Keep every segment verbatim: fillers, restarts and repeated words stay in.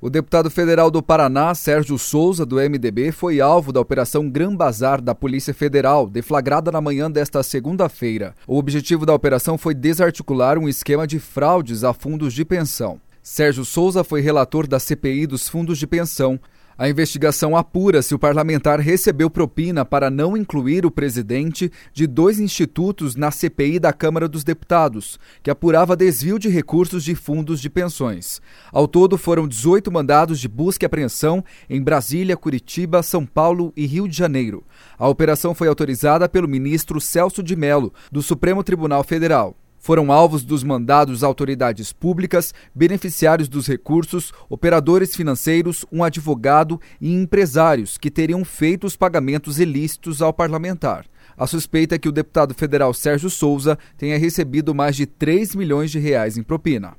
O deputado federal do Paraná, Sérgio Souza, do M D B, foi alvo da Operação Gran Bazar da Polícia Federal, deflagrada na manhã desta segunda-feira. O objetivo da operação foi desarticular um esquema de fraudes a fundos de pensão. Sérgio Souza foi relator da C P I dos fundos de pensão. A investigação apura se o parlamentar recebeu propina para não incluir o presidente de dois institutos na C P I da Câmara dos Deputados, que apurava desvio de recursos de fundos de pensões. Ao todo, foram dezoito mandados de busca e apreensão em Brasília, Curitiba, São Paulo e Rio de Janeiro. A operação foi autorizada pelo ministro Celso de Mello, do Supremo Tribunal Federal. Foram alvos dos mandados autoridades públicas, beneficiários dos recursos, operadores financeiros, um advogado e empresários que teriam feito os pagamentos ilícitos ao parlamentar. A suspeita é que o deputado federal Sérgio Souza tenha recebido mais de três milhões de reais em propina.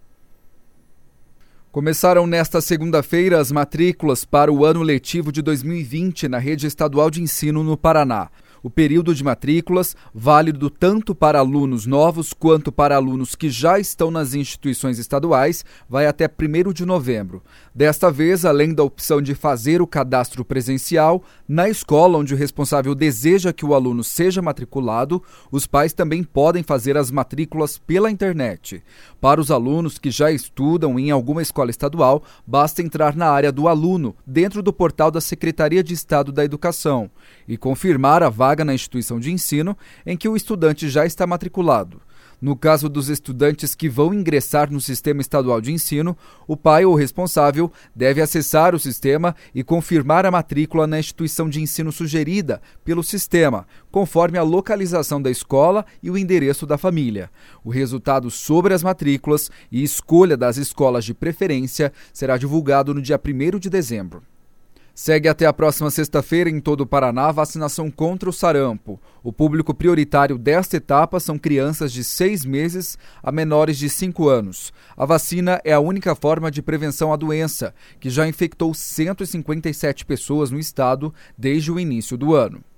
Começaram nesta segunda-feira as matrículas para o ano letivo de dois mil e vinte na rede estadual de ensino no Paraná. O período de matrículas, válido tanto para alunos novos quanto para alunos que já estão nas instituições estaduais, vai até primeiro de novembro. Desta vez, além da opção de fazer o cadastro presencial, na escola onde o responsável deseja que o aluno seja matriculado, os pais também podem fazer as matrículas pela internet. Para os alunos que já estudam em alguma escola estadual, basta entrar na área do aluno, dentro do portal da Secretaria de Estado da Educação, e confirmar a vaga na instituição de ensino em que o estudante já está matriculado. No caso dos estudantes que vão ingressar no sistema estadual de ensino, o pai ou responsável deve acessar o sistema e confirmar a matrícula na instituição de ensino sugerida pelo sistema, conforme a localização da escola e o endereço da família. O resultado sobre as matrículas e escolha das escolas de preferência será divulgado no dia primeiro de dezembro. Segue até a próxima sexta-feira em todo o Paraná a vacinação contra o sarampo. O público prioritário desta etapa são crianças de seis meses a menores de cinco anos. A vacina é a única forma de prevenção à doença, que já infectou cento e cinquenta e sete pessoas no estado desde o início do ano.